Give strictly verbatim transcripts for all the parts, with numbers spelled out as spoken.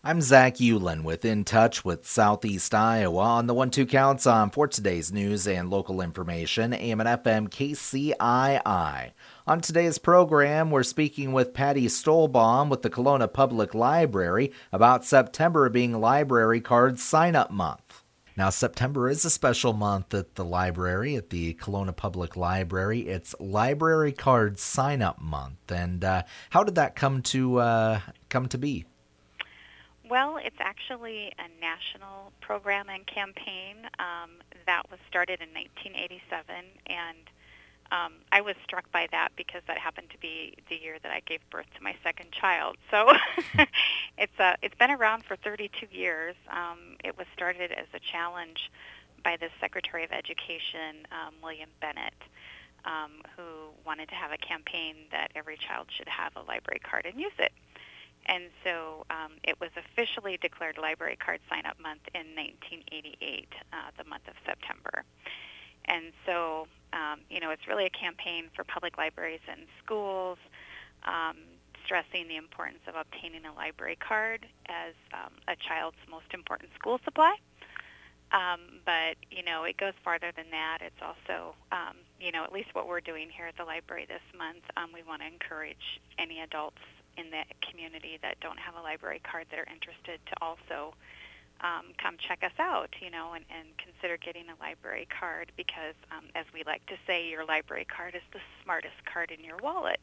I'm Zach Eulen with In Touch with Southeast Iowa on the one two counts on for today's news and local information, A M and F M K C I I. On today's program, we're speaking with Patty Stolbaum with the Kelowna Public Library about September being Library Card Sign-Up Month. Now, September is a special month at the library, at the Kelowna Public Library. It's Library Card Sign-Up Month. And uh, how did that come to uh, come to be? Well, it's actually a national program and campaign um, that was started in nineteen eighty-seven, and um, I was struck by that because that happened to be the year that I gave birth to my second child. So it's uh, it's been around for thirty-two years. Um, it was started as a challenge by the Secretary of Education, um, William Bennett, um, who wanted to have a campaign that every child should have a library card and use it. And so um, it was officially declared Library Card Sign-Up Month in nineteen eighty-eight, uh, the month of September. And so, um, you know, it's really a campaign for public libraries and schools, um, stressing the importance of obtaining a library card as um, a child's most important school supply. Um, but, you know, it goes farther than that. It's also, um, you know, at least what we're doing here at the library this month, um, we want to encourage any adults in the community that don't have a library card that are interested to also um, come check us out, you know, and, and consider getting a library card because, um, as we like to say, your library card is the smartest card in your wallet.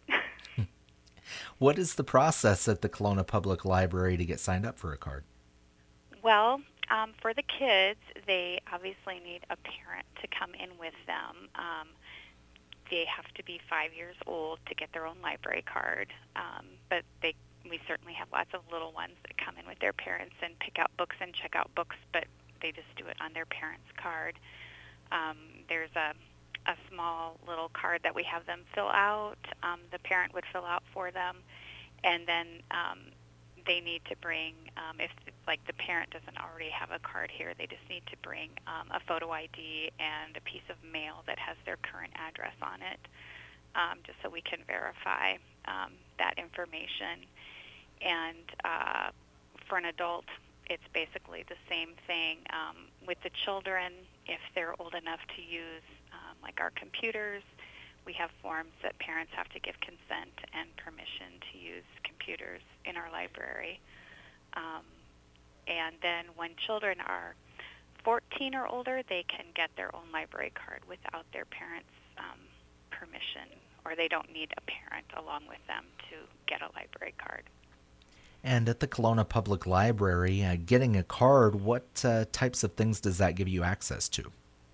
What is the process at the Kelowna Public Library to get signed up for a card? Well, um, for the kids, they obviously need a parent to come in with them. Um, they have to be five years old to get their own library card, um, but they we certainly have lots of little ones that come in with their parents and pick out books and check out books, but they just do it on their parents' card. Um, there's a, a small little card that we have them fill out. Um, the parent would fill out for them, and then um, they need to bring, um, if like the parent doesn't already have a card here, they just need to bring um, a photo I D and a piece of mail that has their current address on it, um, just so we can verify um, that information. And uh, for an adult, it's basically the same thing. Um, with the children, if they're old enough to use um, like our computers, we have forms that parents have to give consent and permission to use computers in our library. Um, and then when children are fourteen or older, they can get their own library card without their parents' um, permission, or they don't need a parent along with them to get a library card. And at the Kelowna Public Library, uh, getting a card, what uh, types of things does that give you access to?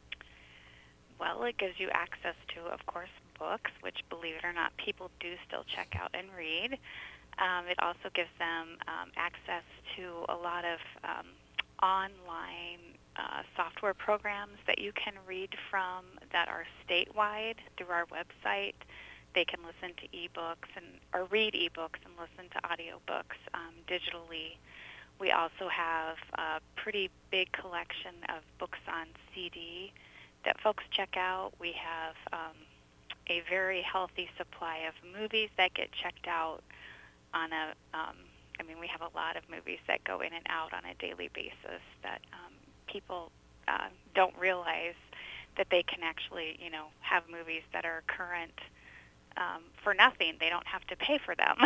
Well, it gives you access to, of course, books, which, believe it or not, people do still check out and read. Um, it also gives them um, access to a lot of um, online uh, software programs that you can read from that are statewide through our website. They can listen to ebooks and or read ebooks and listen to audiobooks um, digitally. We also have a pretty big collection of books on C D that folks check out. We have um, a very healthy supply of movies that get checked out on a, um, I mean, we have a lot of movies that go in and out on a daily basis that um, people uh, don't realize that they can actually, you know, have movies that are current um, for nothing. They don't have to pay for them.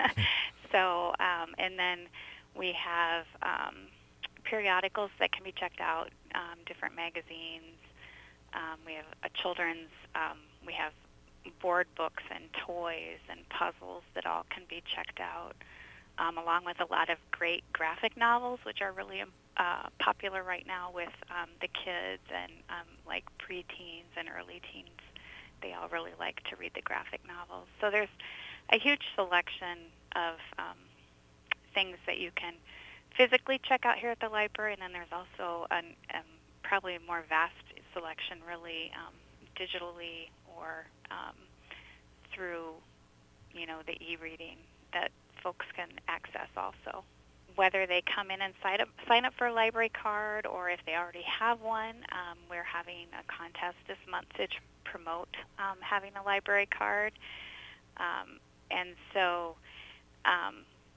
so, um, and then we have um, periodicals that can be checked out, um, different magazines. Um, we have a children's, um, we have board books and toys and puzzles that all can be checked out, um, along with a lot of great graphic novels, which are really uh, popular right now with um, the kids and um, like preteens and early teens. They all really like to read the graphic novels. So there's a huge selection of um, things that you can physically check out here at the library, and then there's also an, um, probably a more vast selection really um, digitally or um, through, you know, the e-reading that folks can access also. Whether they come in and sign up, sign up for a library card or if they already have one, um, we're having a contest this month to tr- promote um, having a library card. Um, and so um,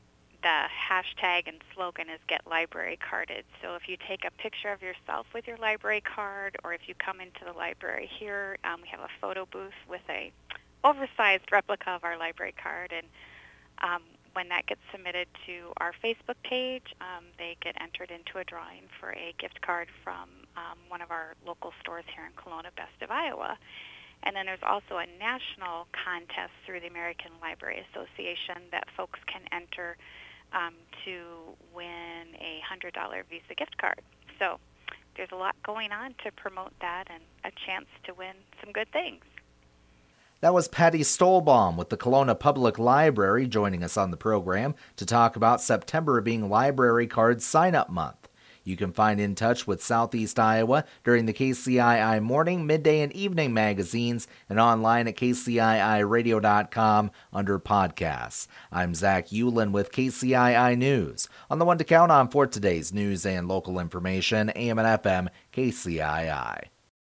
the hashtag and slogan is Get Library Carded. So if you take a picture of yourself with your library card, or if you come into the library here, um, we have a photo booth with a oversized replica of our library card, and um, when that gets submitted to our Facebook page, um, they get entered into a drawing for a gift card from um, one of our local stores here in Kelowna, Best of Iowa. And then there's also a national contest through the American Library Association that folks can enter um, to win a one hundred dollars Visa gift card. So there's a lot going on to promote that and a chance to win some good things. That was Patty Stolbaum with the Kelowna Public Library joining us on the program to talk about September being Library Card Sign-Up Month. You can find In Touch with Southeast Iowa during the K C I I morning, midday, and evening magazines and online at k c i i radio dot com under podcasts. I'm Zach Hewlin with K C I I News, on the one to count on for today's news and local information, A M and F M K C I I.